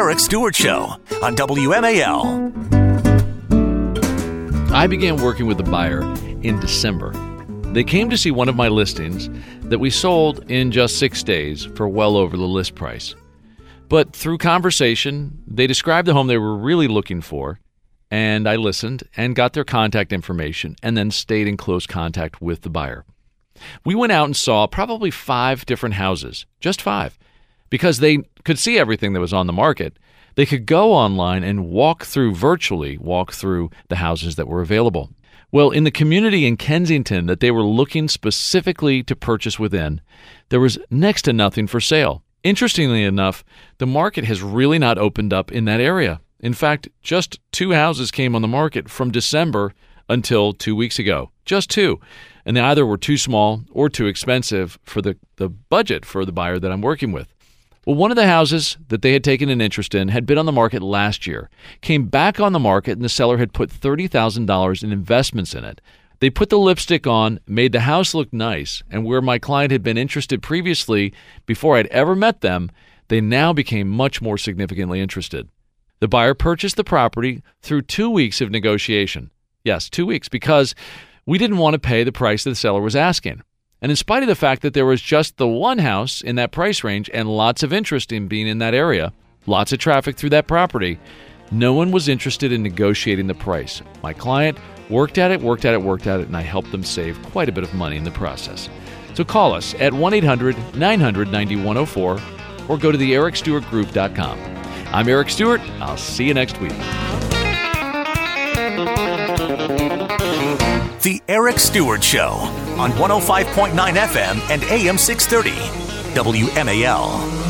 Eric Stewart Show on WMAL. I began working with a buyer in December. They came to see one of my listings that we sold in just 6 days for well over the list price. But through conversation, they described the home they were really looking for, and I listened and got their contact information and then stayed in close contact with the buyer. We went out and saw probably 5 different houses, just 5. Because they could see everything that was on the market, they could go online and virtually walk through the houses that were available. Well, in the community in Kensington that they were looking specifically to purchase within, there was next to nothing for sale. Interestingly enough, the market has really not opened up in that area. In fact, just 2 houses came on the market from December until 2 weeks ago. Just 2. And they either were too small or too expensive for the budget for the buyer that I'm working with. Well, one of the houses that they had taken an interest in had been on the market last year, came back on the market, and the seller had put $30,000 in investments in it. They put the lipstick on, made the house look nice, and where my client had been interested previously before I'd ever met them, they now became much more significantly interested. The buyer purchased the property through 2 weeks of negotiation. Yes, 2 weeks, because we didn't want to pay the price that the seller was asking. And in spite of the fact that there was just the one house in that price range and lots of interest in being in that area, lots of traffic through that property, no one was interested in negotiating the price. My client worked at it, and I helped them save quite a bit of money in the process. So call us at 1-800-900-9104 or go to theericstewartgroup.com. I'm Eric Stewart. I'll see you next week. The Eric Stewart Show on 105.9 FM and AM 630. WMAL.